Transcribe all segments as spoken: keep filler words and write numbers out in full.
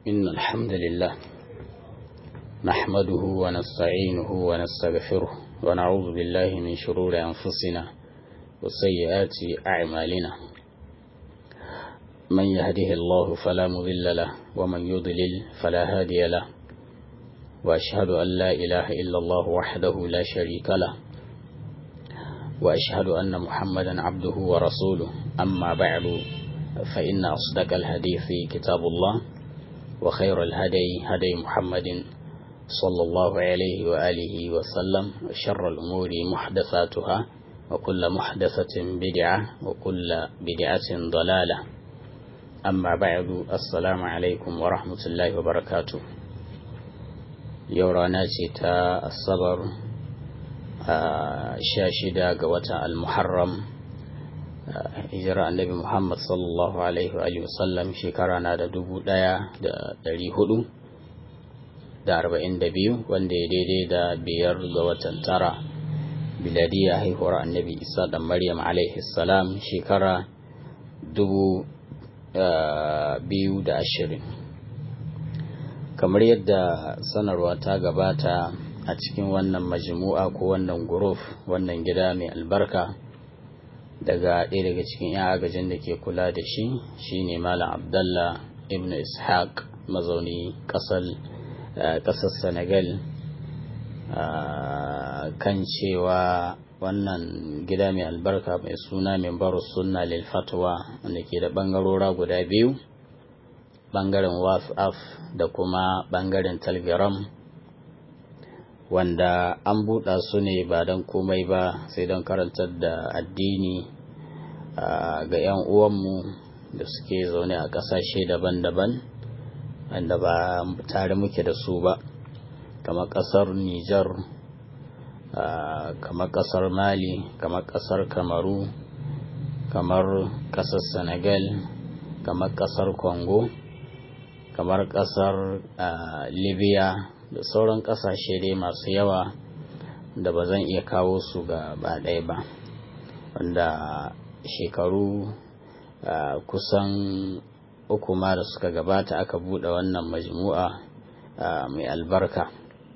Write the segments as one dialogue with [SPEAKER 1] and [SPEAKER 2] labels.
[SPEAKER 1] إن الحمد لله نحمده ونستعينه ونستغفره ونعوذ بالله من شرور أنفسنا وسيئات أعمالنا من يهده الله فلا مضل له ومن يضلل فلا هادي له وأشهد أن لا إله إلا الله وحده لا شريك له وأشهد أن محمدا عبده ورسوله أما بعد فإن أصدق الحديث كتاب الله وخير الهدي هدي محمد صلى الله عليه وآله وسلم وشر الأمور محدثاتها وكل محدثة بدعة وكل بدعة ضلالة أما بعد السلام عليكم ورحمة الله وبركاته يورانا تا الصبر شاشدة قوة المحرم hijira annabi Muhammad sallallahu alaihi wa sallam shekara na da dubu daya da dari hudu da arba'in da biyu wanda ya daidai da biyar ga watan tara biladiya haihuwar annabi Isa da Maryam alaihi salam shekara dubu biyu da ashirin. Kamar yadda sanarwa ta gabata a cikin wannan majmu'a ko wannan guruf wannan gida mai albarka daga ɗaya daga cikin yan agajin da ke kula da shi shine Malam Abdallah ibn Ishaq mazauni ƙasar Senegal, kan cewa wannan gida mai albarka mai suna Mimbarus Sunna lil Fatwa wanda ke da ɓangarora guda biyu, ɓangaren WhatsApp da kuma ɓangaren Telegram, wanda an buɗa su ne ba don komai ba sai don karantar da addini ga 'yan uwanmu da suke zaune a ƙasashe daban-daban wanda ba tare muke da su ba, kamar ƙasar Nijar, kamar ƙasar Mali, kamar ƙasar Kamaru, kamar ƙasar Senegal, kamar ƙasar Congo, kamar ƙasar Libya da sauran ƙasashe dai masu yawa da ba zan iya kawo su ga ba ɗaya ba, wanda shekaru kusan uku ma da suka gabata aka buɗe wannan majmu'a mai albarka.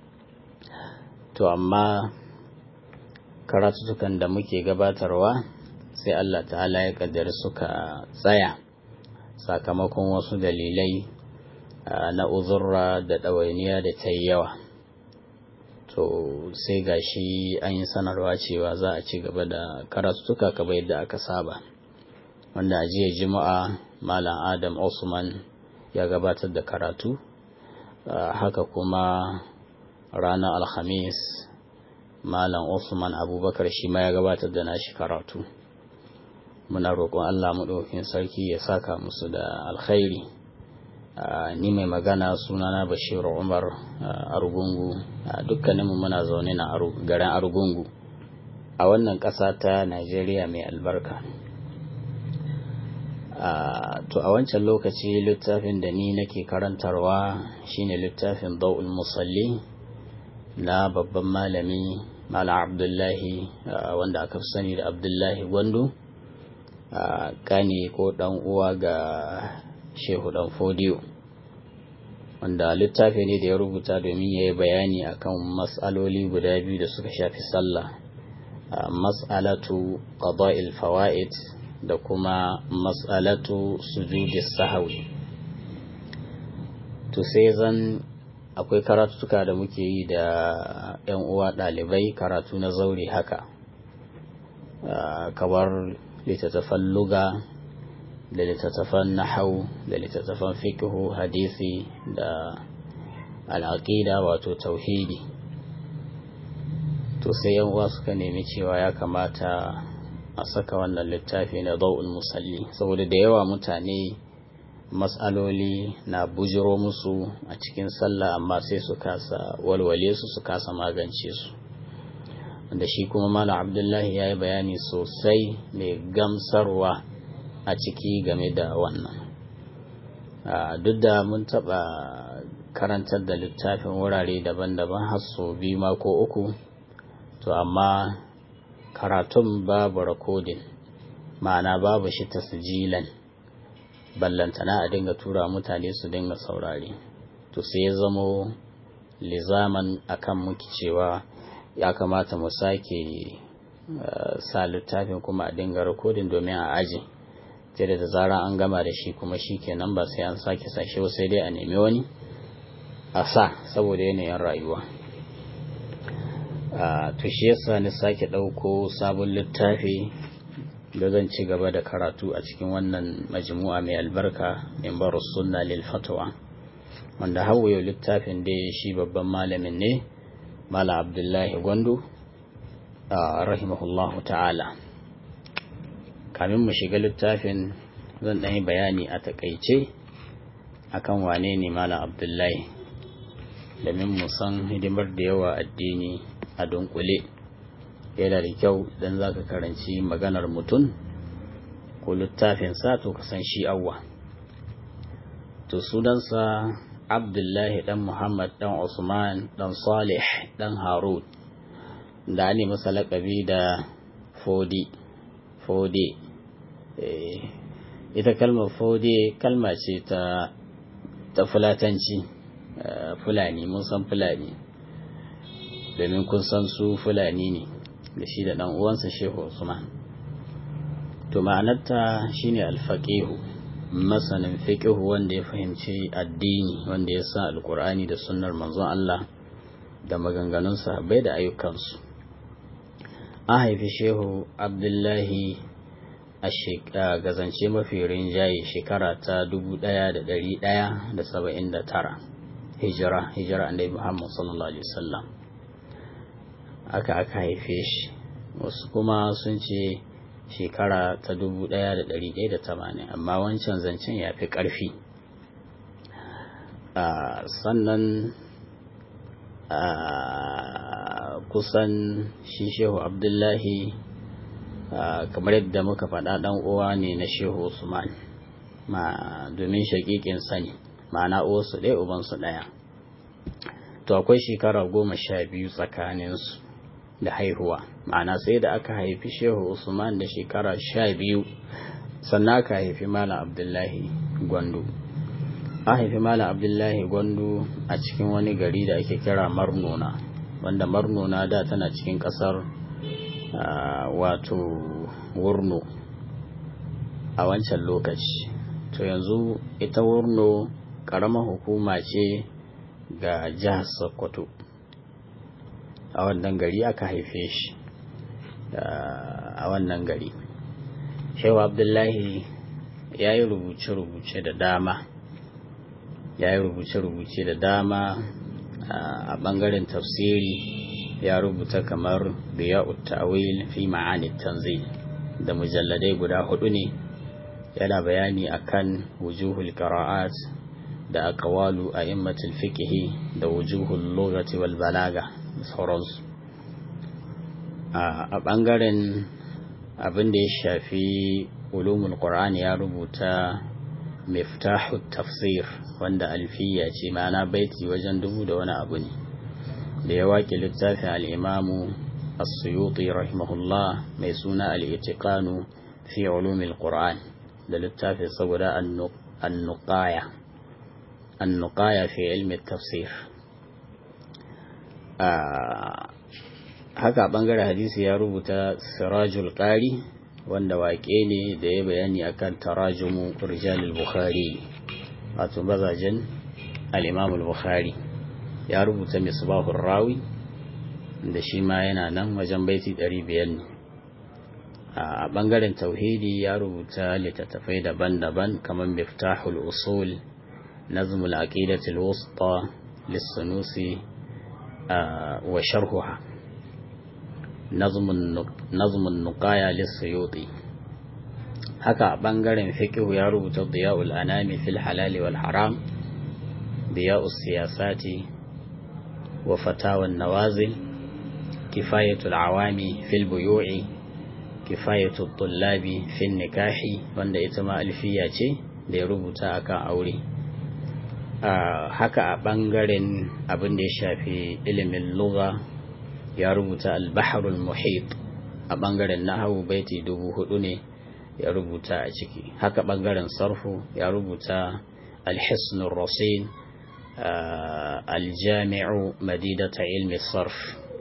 [SPEAKER 1] To amma karatutukan da muke gabatarwa sai Allah ta'ala ya kaddara suka tsaya sakamakon wasu dalilai na uzurra da ɗawainiya da ta yi yawa. To sai gashi an yi sanarwa cewa za a ci gaba da karatutuka kamar yadda aka saba, wanda a jiya juma'a Malam Adam Usman ya gabatar da karatu, haka kuma ranar Alhamis Malam Usman Abubakar shi ma ya gabatar da nashi karatu. Muna roƙon Allah maɗaukakin sarki ya saka musu da alkhairi. Uh, ni mai magana sunana Bashir Umar uh, Argungu, uh, dukkaninmu muna zaune na aru, garin Argungu a wannan ƙasa ta Najeriya mai albarka. Uh, to a wancan lokaci littafin da ni nake karantarwa shine littafin Daw'ul Musalli na babban malami Malam Abdullahi uh, wanda aka fi sani da Abdullahi Gwandu, uh, kani ko dan uwa ga Shehu Dan Fodiyo, wanda littafi ne da ya rubuta domin ya yi bayani akan mas'aloli guda biyu da suka shafi sallah, mas'alatu qada'il fawaid da kuma mas'alatu sujudis sahwi. To sai zan akwai karatuka da muke yi da yan uwa ɗalibai, karatu na zaure haka, kamar littattafan luga da littattafan nahau da littattafan fiqhu, hadisi da al'aqida wato tauhidi. To sai yan uwa suka nemi cewa ya kamata a saka wannan littafi na Daw'ul Musalli, saboda da yawa mutane mas'aloli na bujiro musu a cikin sallah amma sai su kasa walwale su su kasa magance su, wanda shi kuma Malam Abdullahi ya yi bayani sosai mai gamsarwa a ciki game da wannan. Duk da mun taɓa karantar da littafin wurare daban-daban har sau biyu ma ko uku, to amma karatun babu rakodin, ma'ana babu shi tasjilan, ballantana a dinga tura mutane su dinga saurare. To sai ya zamo lizaman akan muke cewa ya kamata mu sake sa littafin kuma a dinga rikodin domin a aji, sai da zara an gama da shi kuma shi kenan ba sai an sake sashe sai dai a nemi wani a sa saboda yanayin rayuwa. To shi yasa ni sake ɗauko sabon littafi da zan ci gaba da karatu a cikin wannan majmu'a mai albarka Minbarus Sunna lil Fatwa, wanda hawaye littafin da shi babban malamin ne Malam Abdullahi Gwandu rahimahullahu ta'ala. Kamin mu shiga littafin zan ɗan yi bayani a takaice akan wane ne Malam Abdullahi, domin mu san hidimar da yawa addini a dunkule. Yana da kyau idan za ka karanci maganar mutum ko littafin sa to ka san shi awwa. To sunansa Abdullahi dan Muhammad dan Usman dan Salih dan Harun, da ne masa laƙabi da Fodi. Fodi ita kalmar Fodi kalma ce ta ta fulatanci, Fulani, mun san Fulani domin kun san su Fulani ne da shi da ɗan uwansa Shehu Usman. To ma'anarta shine alfaqihu, masanin fiqhu wanda ya fahimci addini, wanda ya san alqur'ani da sunnar manzon Allah da maganganun sahabbai da ayyukansu. An haifi Shehu Abdullahi a gazance mafi rinjaye shekara ta dubu ɗaya da ɗari ɗaya da saba'in da tara hijira hijira annabi Muhammad sallallahu alaihi wasallam aka aka haife shi. Wasu kuma sun ce shekara ta dubu ɗaya da ɗari ɗaya da tamanin, amma wancan zancen ya fi ƙarfi. Sannan kusan shi Shehu Abdullahi kamar yadda muka faɗa ɗan uwa ne na Shehu Usman, domin shaƙiƙin sani, ma'ana uwarsu ɗaya ubansu ɗaya. To akwai shekara goma sha biyu tsakaninsu da haihuwa, ma'ana sai da aka haifi Shehu Usman da shekara sha biyu sannan aka haifi Malam Abdullahi Gwandu. An haifi Malam Abdullahi Gwandu a cikin wani gari da ake kira Marnona, wanda Marnona da tana cikin ƙasar wato Wurno a wancan lokaci. To yanzu ita Wurno ƙaramar hukuma ce ga jihar Sokoto. A wannan gari aka haife shi, a wannan gari. Shehu Abdullahi ya yi rubuce-rubuce da dama ya yi rubuce-rubuce da dama a ɓangaren tafsiri. Ya rubuta kamar Diya'ut Ta'wil fi Ma'ani Tanzil da mujalladai guda hudu ne, yana bayani akan wujuhul qira'at da aqwalu a'immatul fiqh da wujuhul lughati wal balaga sauransu. A ɓangaren abin da ya shafi ulumul Qur'an ya rubuta Miftahut Tafsir, wanda alfiya ce, ma'ana baiti wajen dubu da wani abu ne, da ya waƙe littafin al'imamu as-Suyuti rahimahullah mai suna al-Itiqanu fi ulumil Qur'an, da littafin saboda an-Nuqaya an-Nuqaya fi ilmi tafsir. Haka bangaren hadisi ya rubuta Sirajul Qari, wanda waƙe ne da ya bayani akan tarajumu rijalul Bukhari, wato mazajen al-Imam al-Bukhari. Ya rubuta Misbahur Rawi, da shi ma yana nan wajen baiti ɗari biyar ne. A bangaren tauhidi ya rubuta littattafai daban-daban kamar Miftahul Usul, Nazmul Aqidatul Wusta lis-Sunusi wa sharhuha, Nazmun Nuqaya lis-Suyuti. Haka a bangaren fiqh ya rubuta Diya'ul Anami fil Halal wal Haram, Diya'us Siyasati wa Fatawa an-Nawazil, Kifayatul Awami fil Buyu'i, Kifayatul Tullabi fil Nikahi, wanda ita ma alfiya ce da ya rubuta akan aure. Haka a bangaren abin da ya shafi ilimin lugha ya rubuta Al-Bahrul Muhit. A bangaren nahwu baiti dubu hudu ne ya rubuta a ciki. Haka ɓangaren sarfu ya rubuta alhisnul rasin aljami'u madidata ilmi sarf,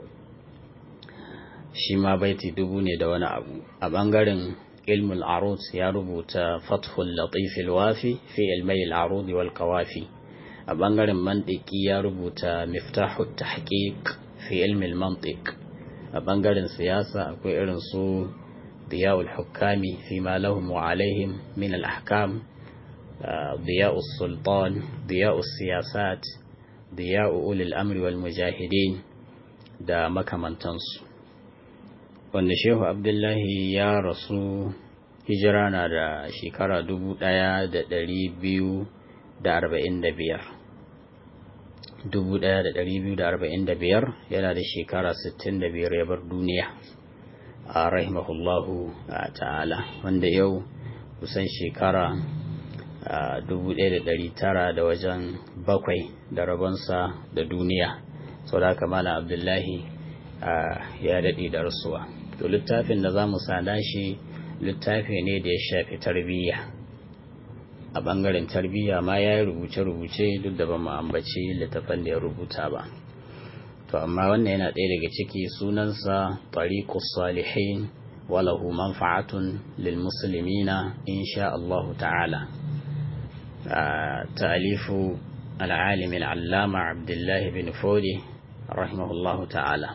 [SPEAKER 1] shi ma baiti dubu ne da wani abu. A ɓangaren ilmul arud ya rubuta fathul latifil wafi fi ilmai al'arud wal qawafi. A ɓangaren mantiki ya rubuta miftahut tahqiq fi ilmil mantiq. A ɓangaren siyasa akwai irin su diya'ul hukami fi ma lahum wa alaihim min al-ahkam, diya'us sultan, diya'us siyasat, diya'u ulil amri wal mujahidin da makamantansu. Wanda Shehu Abdullahi ya rasu hijira na da shekara dubu ɗaya da ɗari biyu da arba'in da biyar. Dubu ɗaya da ɗari biyu da arba'in da biyar, yana da shekara sittin da biyar ya bar duniya a rahimahullahu ta'ala, wanda yau kusan shekara dubu ɗaya da ɗari tara da wajen bakwai da rabonsa da duniya. Sau da haka Malam Abdullahi ya daɗe da rasuwa. To littafin da za mu sada shi littafi ne da ya shafi tarbiyya. A ɓangaren tarbiyya ma ya yi rubuce-rubuce, duk da ba mu ambaci littafin da ya rubuta ba. To amma wannan yana ɗaya daga ciki, sunansa tariqus salihin walahu manfa'atun lil muslimina insha Allah ta'ala. Ta'alifu al-alim al-allama Abdullah bin Fodi rahimahullahu ta'ala.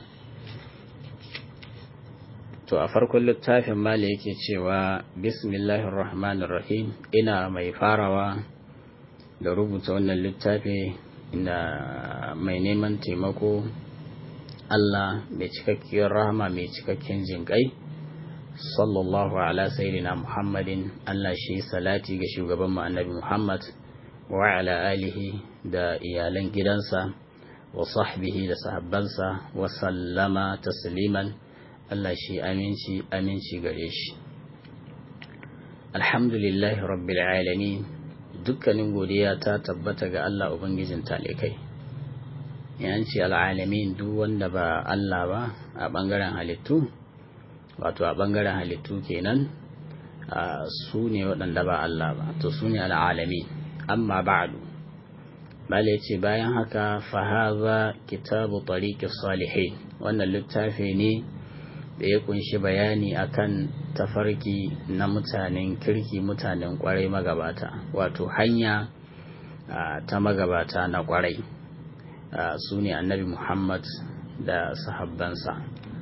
[SPEAKER 1] To a farkon littafin mali yake cewa bismillahir rahmanir rahim, ina mai farawa da rubuta wannan littafi ina mai neman taimako Allah mai cikakkiyar rahama mai cikakken jinƙai, sallallahu ala sayyidina Muhammadin, Allah shi salati ga shugaban mu annabi Muhammad wa ala alihi da iyalan gidansa wa sahbihi da sahabbansa wa sallama tasliman, Allah shi aminci aminci gare shi. Alhamdulillahi rabbil alamin, dukkanin godiya ta tabbata ga Allah ubangijin talikai. Yanci al'alamin duk wanda ba Allah ba a bangaren halittu, wato a bangaren halittu kenan, su ne waɗanda ba Allah ba, to su ne al'alamin. Amma ba'du, bala yace bayan haka, fa hadha kitabu tariqis salihin, wannan littafi ne da ya kunshi bayani akan tafarki na mutanen kirki, mutanen kwarai magabata, wato hanya ta magabata na kwarai, su ne annabi Muhammad da sahabbansa.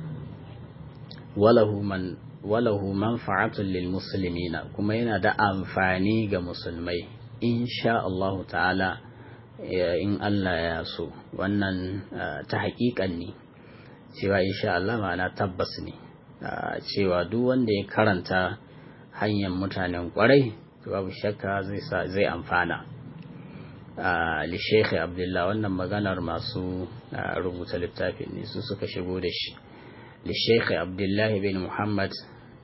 [SPEAKER 1] walahu man walahu manfa'atun lil muslimina, kuma yana da amfani ga musulmai insha Allah ta'ala, in Allah ya so. Wannan ta haƙiƙan ne cewa insha Allah ma'ana tabbas ne, cewa duk wanda ya karanta hanyar mutanen kwarai to babu shakka zai zai amfana. li Sheikh Abdullah, wannan maganar masu rubuta littafin ne, su suka shigo da shi. li Sheikh Abdullah bin Muhammad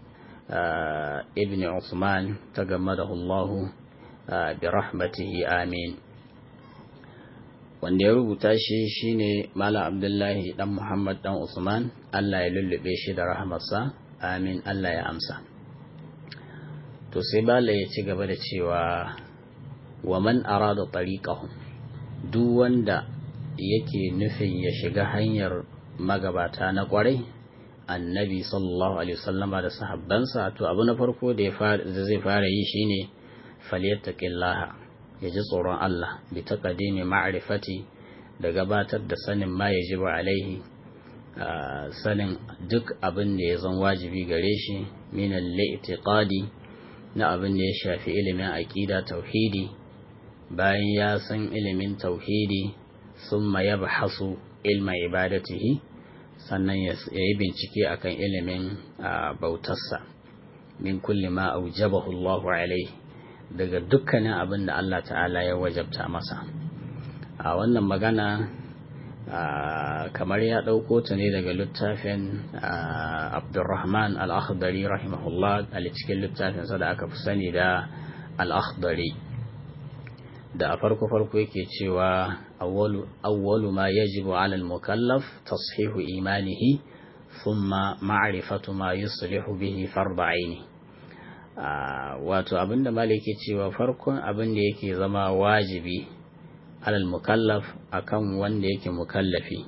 [SPEAKER 1] ibn Uthman tagammadahu Allah bi rahmatihi, amin. Wanda ya rubuta shi shine Malam Abdullahi dan Muhammad dan Usman, Allah ya lullube shi da rahmarsa, amin, Allah ya amsa. To sai Bala ya ci gaba da cewa wa man arada tariqahum, duk wanda yake nufin ya shiga hanyar magabata na kwarai, annabi sallallahu alaihi wasallama da sahabbansa, to abu na farko da zai fara yi shine falyattaqillaha, ya ji tsoron Allah, bi taqdimi ma'rifati, da gabatar da sanin ma yajibu alaihi, sanin duk abin da ya zan wajibi gare shi, min al-i'tiqadi, na abin da ya shafi ilimin aqida tauhidi. Bayan ya san ilimin tauhidi, summa yabhasu ilma ibadatihi, sannan ya yi bincike akan ilimin bautarsa, min kulli ma aujabahu Allahu alaihi, daga dukkanin abin da Allah ta'ala ya wajabta masa. A wannan magana kamar ya ɗauko ta ne daga littafin Abdurrahman al-Akhdari rahimahullah, a cikin littafinsa da aka fi sani da al-Akhdari, da a farko-farko yake cewa awwalu ma yajibu ala al-mukallaf tashihu imanihi thumma ma'rifatu ma yuslihu bihi farda aini. wato abinda malik yake cewa farkon abin da yake zama wajibi alal mukallaf akan wanda yake mukallafi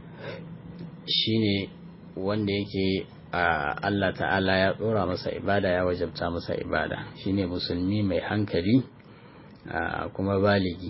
[SPEAKER 1] shine wanda yake Allah ta'ala ya dora masa ibada, ya wajabta masa ibada, shine musulmi mai hankali kuma baligi.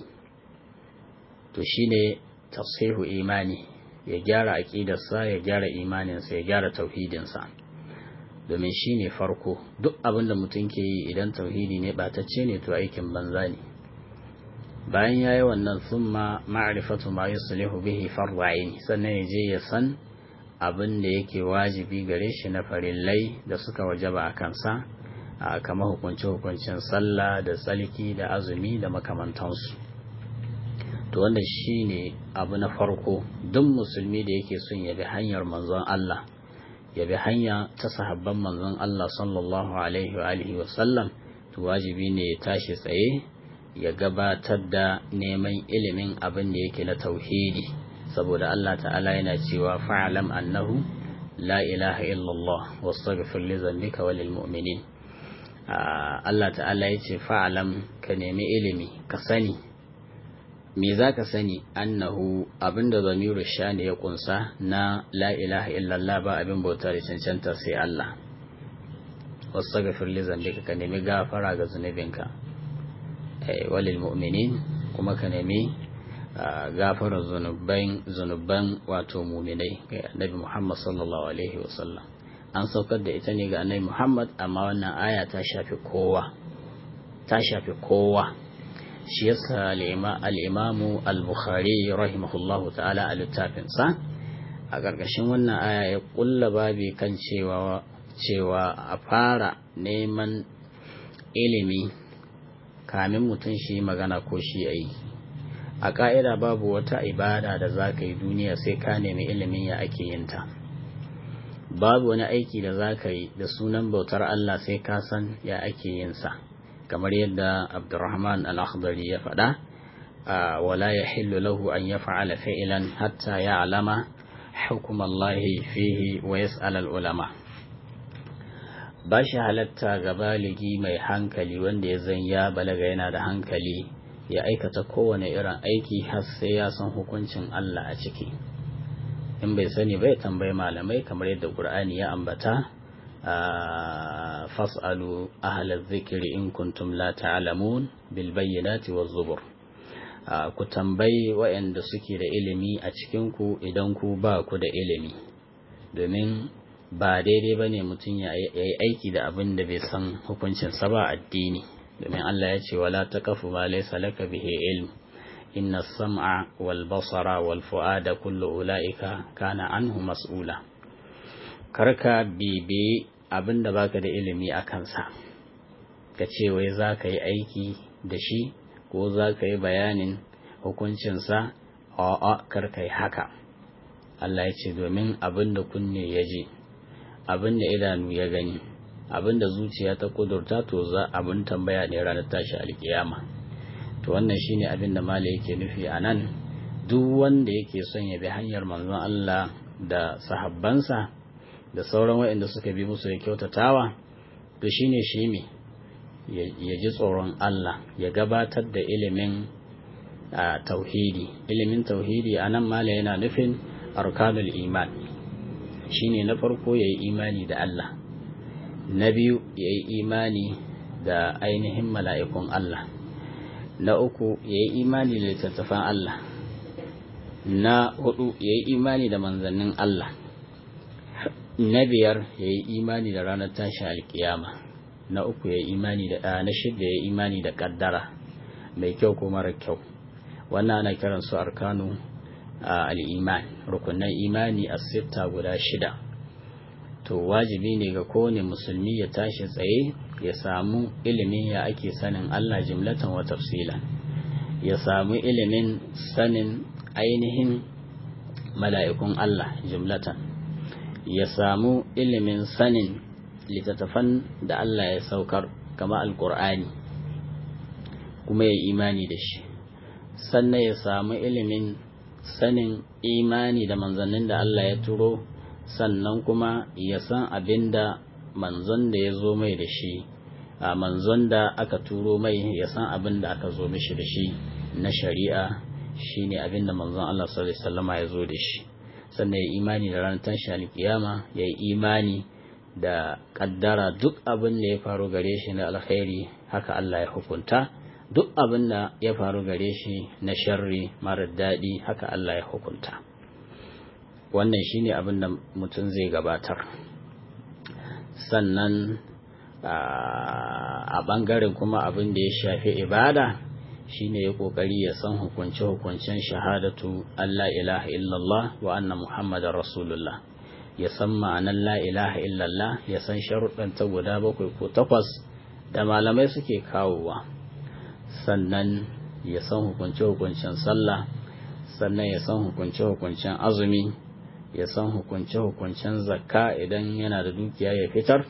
[SPEAKER 1] To shine tasihu imani, ya gyara aqidarsa, ya gyara imaninsa, ya gyara tauhidinsa, domin shine farko. Duk abin da mutum ke yi idan tauhidi ne batacce ne to aikin banza ne. Bayan yayi wannan summa ma'rifatu ma yuslihu bihi far'ain, sannan ya je ya san abin da yake wajibi gare shi na farillai da suka wajaba a kansa, kamar hukunce-hukuncen sallah da tsalki da azumi da makamantansu. To wanda shi ne abu na farko. Duk musulmi da yake son ya bi hanyar manzon Allah, ya bi hanya ta sahabban manzon Allah sallallahu alaihi wa alihi wa sallam, to wajibi ne ya tashi tsaye ya gabatar da neman ilimin abin da yake na tauhidi, saboda Allah ta'ala yana cewa fa'alam annahu la ilaha illallah wastaghfir li dhanbika walil mu'minin. Allah ta'ala yace fa'alam, ka nemi ilimi, ka sani. Me zaka sani? Annahu, abinda zamiru shani ya kunsa na la ilaha illallah, ba abin bauta da cancanta sai Allah. Wastaghfir li dhanbika, ka nemi gafara ga zunubinka. Walil mu'minin, kuma ka nemi gafarar zunuban zunuban wato muminai ga annabi Muhammad sallallahu alaihi wasallam. An saukar da ita ne ga annabi Muhammad, amma wannan aya ta shafi kowa, ta shafi kowa. Shi yasa al-Imam al-Bukhari rahimahullahu ta'ala a littafin sa a ƙarƙashin wannan aya ya kulla babi kan cewa cewa a fara neman ilimi kamin mutum shi magana ko shi aiki. A ƙa'ida babu wata ibada da za ka yi duniya sai ka nemi ilimin ya ake yin ta. Babu wani aiki da za ka yi da sunan bautar Allah sai ka san ya ake yin sa, kamar yadda Abdurrahman al-Akhdari ya faɗa, wala yahillu lahu an yaf'ala fi'lan hatta ya'lama hukm Allah fihi wa yas'al al-ulama. Ba shi halatta ga baligi mai hankali wanda ya zan ya balaga yana da hankali ya aikata kowane irin aiki har sai ya san hukuncin Allah a ciki. In bai sani bai tambayi malamai, kamar yadda Qur'ani ya ambata, fas'alu ahlaz zikri in kuntum la ta'lamun bil bayyinati waz zubur. Ku tambayi waɗanda suke da ilimi a cikin ku idan ku ba ku da ilimi, domin ba daidai bane mutum ya yi aiki da abin da bai san hukuncin sa ba addini. domin Allah ya ce wala taqafu ma laysa laka bihi ilm inna as-sam'a wal basara wal fu'ada kullu ulaika kana anhu mas'ula. Karka bibi abinda baka da ilimi akan sa, ka ce wai zaka yi aiki da shi ko zaka yi bayanin hukuncin sa, a'a karka yi haka. Allah ya ce domin abinda kunne ya ji, abinda idanu ya gani, abinda zuciya ta kudurta, to za abin tambaya ne ranar tashi alkiyama. To wannan shine abin da malai yake nufi anan. Duk wanda yake son ya bi hanyar manzon Allah da sahabbansa da sauran waɗanda suka bi musu da kyautatawa, to shine shi ne ya ji tsoron Allah, ya gabatar da ilimin tauhidi. Ilimin tauhidi anan malai yana nufin arkanul iman. Shine na farko yayi imani da Allah, na biyu yayi imani da ainihin mala'ikun Allah, na uku yayi imani da littattafan Allah, na hudu yayi imani da manzannin Allah, na biyar yayi imani da ranar tashi alkiyama, na uku yayi imani da na shida yayi imani da kaddara mai kyau ko mara kyau. Wannan ana kiran su arkanu al-iman, rukunan imani as-sitta guda shida. To wajibi ne ga kowane musulmi ya tashi tsaye ya samu ilimin ya ake sanin Allah jumlatan wa tafsilan, ya samu ilimin sanin ainihin mala'ikun Allah jumlatan, ya samu ilimin sanin littattafan da Allah ya saukar kama alkur'ani kuma ya imani da shi, sannan ya samu ilimin sanin imani da manzannin da Allah ya turo, sannan kuma ya san abin da manzon da ya zo mai da shi a manzon da aka turo mai ya san abin da aka zo mishi da shi na shari'a shine abin da manzon Allah sallallahu alaihi wasallama ya zo da shi, sannan ya imani da ranar tashin alkiyama, ya yi imani da kaddara duk abin da ya faru gare shi na alkhairi haka Allah ya hukunta, duk abin da ya faru gare shi na sharri marar daɗi haka Allah ya hukunta. Wannan shine abin da mutum zai gabatar. Sannan a ɓangaren kuma abin da ya shafi ibada shine ya kokari ya san hukunce-hukuncen shahadatu Allah ilaha illallah wa anna muhammadar rasulullah, ya san ma'anar la ilaha illallah, ya san sharuɗan ta guda bakwai ko takwas da malamai suke kawowa, sannan ya san hukunce-hukuncen sallah, sannan ya san hukunce-hukuncen azumi, ya san hukunce-hukuncen zakka idan yana da dukiya ya fitar,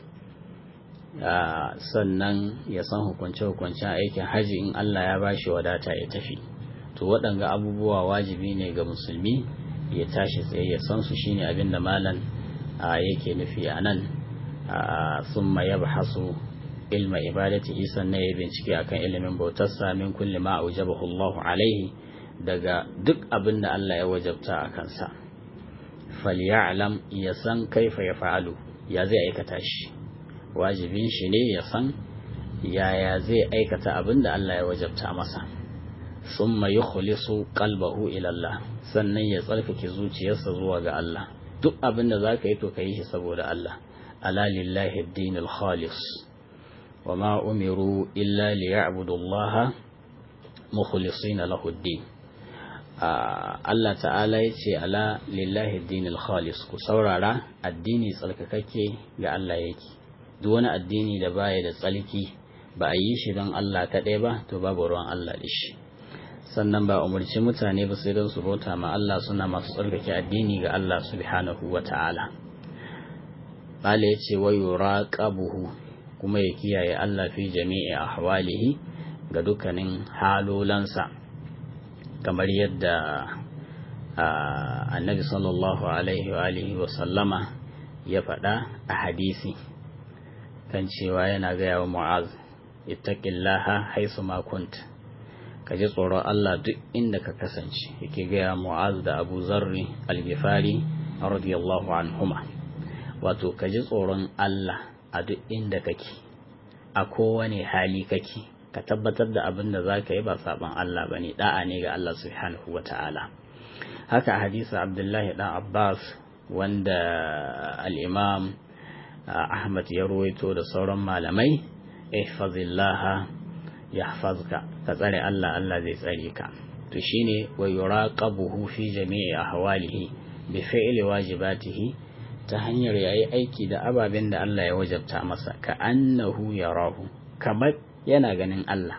[SPEAKER 1] sannan ya san hukunce-hukuncen aikin haji in Allah ya bashi wadata ya tafi. To waɗanga abubuwa wajibi ne ga musulmi ya tashi tsaye ya san su, shine abin da malam yake nufi a nan. Summa yabhasu ilma ibadatihi, sannan ya bincike akan ilimin bautarsa, min kulli ma aujabahu Allahu alaihi, daga duk abin da Allah ya wajabta a kansa. Falyalam, ya san kaifa ya fa'alu, ya zai aikata shi, wajibin shi ne ya san yaya zai aikata abin da Allah ya wajabta masa. Summa yukhlisu qalbahu ila Allah, sannan ya tsarkake zuciyarsa zuwa ga Allah. Duk abin da zaka yi to ka yi shi saboda Allah. Ala lillahi ad-dinul khalis wa ma umiru illa liya'budu Allah mukhlisina lahu ad-din. Allah ta'ala yace ala lillahi ad-dinul khalis, ku saurara, addini tsarkakakke ga Allah yake. Duk wani addini da baya da tsalki, ba a yi shi don Allah kaɗai ba, to babu ruwan Allah da shi. Sannan ba umarci mutane ba sai don su bauta ma Allah suna masu tsarkake addini ga Allah subhanahu wa ta'ala. Bala ya ce wa yuraqabuhu, kuma ya kiyaye Allah fi jami'i ahwalihi, ga dukkanin halolansa, kamar yadda annabi sallallahu alaihi wa alihi wa sallama ya faɗa a hadisi kan cewa yana gaya wa Mu'az, ittaqillaha haisu ma kunt, ka ji tsoron Allah duk inda ka kasance. Yake gaya Mu'az da Abu Zarri al-Ghifari radiyallahu anhuma, wato ka ji tsoron Allah a duk inda kake, a kowane hali kake, ka tabbatar da abin da zaka yi ba saban Allah bane, da'a ne ga Allah subhanahu wata'ala. Haka hadisi Abdullahi dan Abbas wanda al-Imam Ahmad ya ruwaito da sauran malamai, ihfazillaha yahfazka, ka tsare Allah, Allah zai tsare ka. To shine wa yuraqabuhu fi jami'i ahwalihi bi fi'li wajibatihi, ta hanyar yayi aiki da ababen da Allah ya wajabta masa, ka annahu yarahu, kamar yana ganin Allah,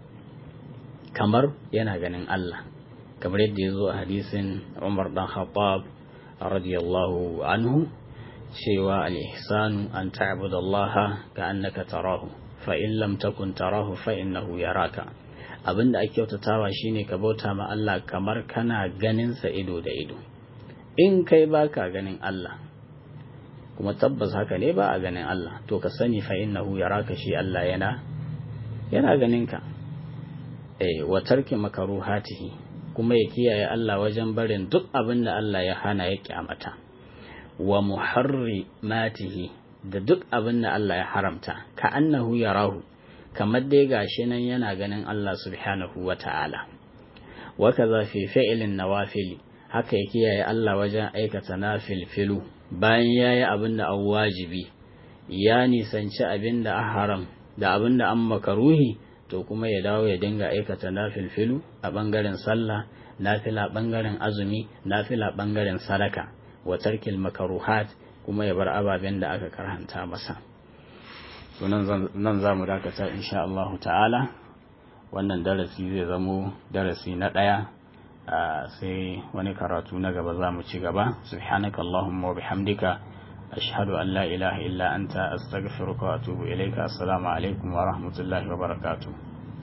[SPEAKER 1] kamar yana ganin Allah, kamar yadda ya zo a hadisin Umar dan Khattab radiyallahu anhu cewa al-ihsanu an ta'budu Allah ka annaka tarahu fa in lam takun tarahu fa innahu yaraka. Abinda ake kyautatawa shine ka bauta ma Allah kamar kana ganin sa ido da ido. In kai baka ganin Allah, kuma tabbas haka ne ba a ganin Allah, to ka sani fa innahu yaraka, shi Allah yana yana ganin ka. Eh, wa tarki makaruhatihi, kuma ya kiyaye Allah wajen barin duk abin da Allah ya hana ya kyamata. Wa muharrimatihi, da duk abin da Allah ya haramta, ka annahu yarahu, kamar dai gashi nan yana ganin Allah subhanahu wa ta'ala. Wa kaza fi fi'lin nawafil, haka ya kiyaye Allah wajen aikata nafilfilu, bayan yayi abin da an wajibi, ya nisanci abin da an haram da abin da an makaruhi, to kuma ya dawo ya dinga aikata nafilfilu a bangaren sallah, nafila bangaren azumi, nafila bangaren sadaka, wa tarkil makaruhat, kuma ya bar ababen da aka karhanta masa. To nan za mu dakata insha Allah ta'ala. Wannan darasi zai zamo darasi na ɗaya, sai wani karatu na gaba za mu ci gaba. Subhanaka Allahumma wa bihamdika, ashhadu an la ilaha illa anta, astaghfiruka wa atubu ilayka. Assalamu alaikum wa rahmatullahi wa barakatuh.